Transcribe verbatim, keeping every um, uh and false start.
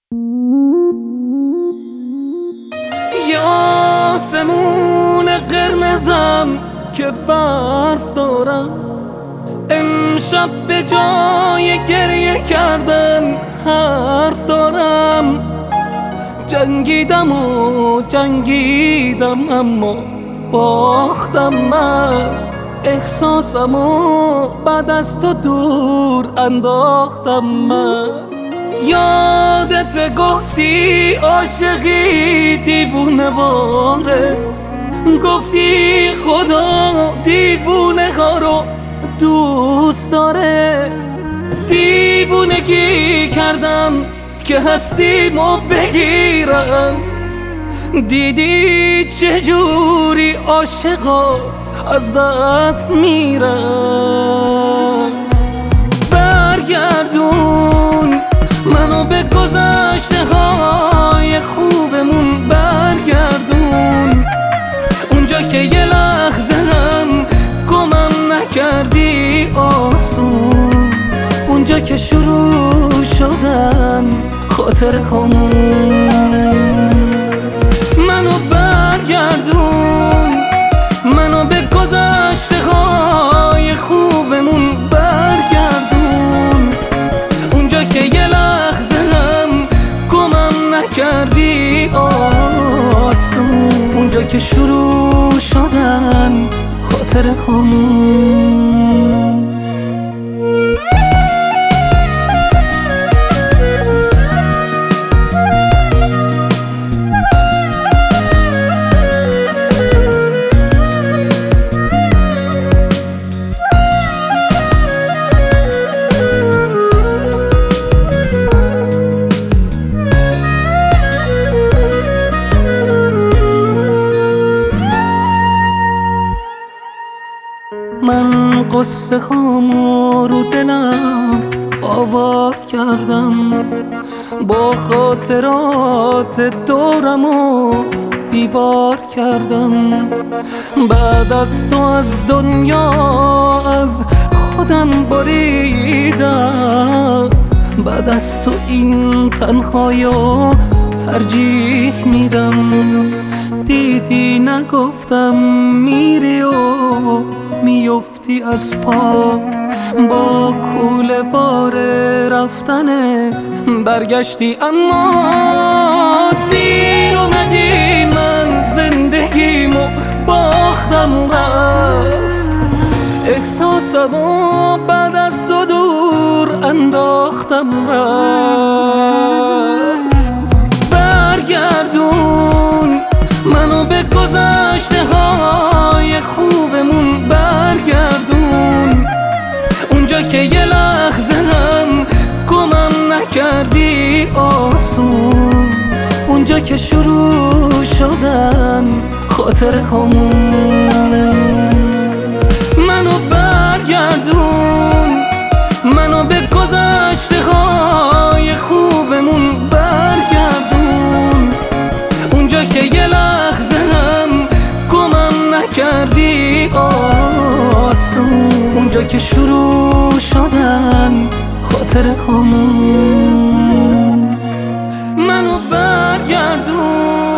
یه آسمون قرمزم که برف دارم، امشب به جای گریه کردن حرف دارم. جنگیدم و جنگیدم اما باختم من، احساسم و بعد از تو دور انداختم من. یادت گفتی عاشقی دیوونه واره، گفتی خدا دیوونه ها رو دوست داره. دیوونگی کردم که هستیمو بگیرم، دیدی چجوری عاشقا از دست میرن. برگردون منو به گذشته های خوبمون، برگردون اونجا که یه لحظه هم گمم نکردی آسون، اونجا که شروع شدن خاطر همون. منو برگردون منو به گذشته های خوبمون، برگردون اونجا که یه لحظه هم گمم نکردی آسون، اونجا که شروع شدن خاطر همون. من قصه هامو رو دلم آوار کردم، با خاطرات دورم و دیوار کردم. بعد از تو از دنیا از خودم بریدم، بعد از تو این تنهاییو ترجیح میدم. دیدی نگفتم میری و میفتی از پا، با کوله بار رفتنت برگشتی اما دیر اومدی. من زندگیمو باختم رفت، احساسمو بعد از تو دور انداختم رفت. برگردون منو به گذشته های خوبمون، برگردون اونجا که یه لحظه هم گمم نکردی آسون، اونجا که شروع شدن خاطر همون. منو برگردون منو به گذشته های خوبمون، برگردون اونجا که یه لحظه هم گمم نکردی آسون، اونجا که شروع شدن خاطر همون. منو برگردون